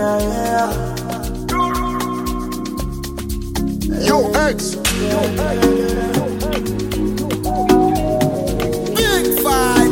Yo, X. Big fight.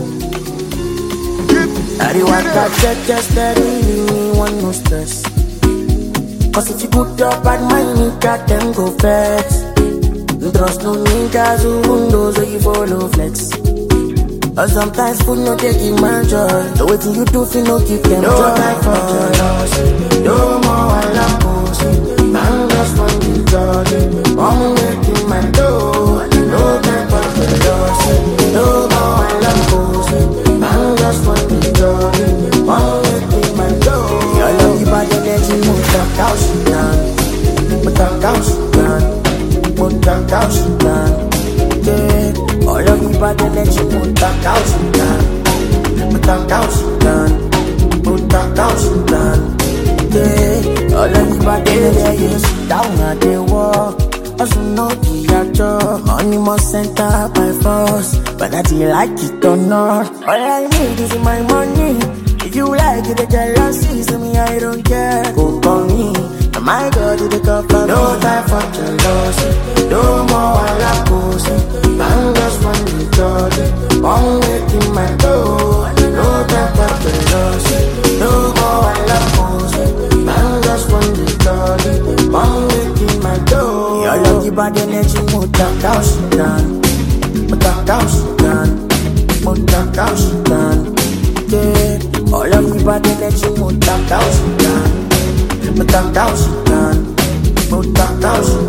I want that check just steady, me want no stress. Cause if you put up bad mind, nigga, them go flex. You trust no niggas who knows where you follow flex. Or sometimes food no take in my joy. The way you do feel no keep them no joy. Time for jealousy, no more I love pussy. Man just want the joy, I'm making my dough. No time for jealousy, no more I love pussy. Man just want the joy, I'm making my dough. Your love you bad energy, move the couch down, put the couch down, put the couch down. Yeah, all of me bad energy, put the couch down, put the couch down, put the couch down. Yeah, all of me bad energy, you sit down at the walk. Also know the job, money must center by force. But that you like it or not, all I need is my money. If you like it, the jealousy, so me I don't care. Go for me, oh my God, you the cover. No time for jealousy, no more I like pussy. Man just want the joy, I'm making my dough. No time for jealousy, no more I like pussy. Man just want the joy, I'm making my dough. Your lucky bad energy, put that couch down, put that couch down, put that couch down. Yeah, all of me bad energy, put that couch down, put that couch down, put that couch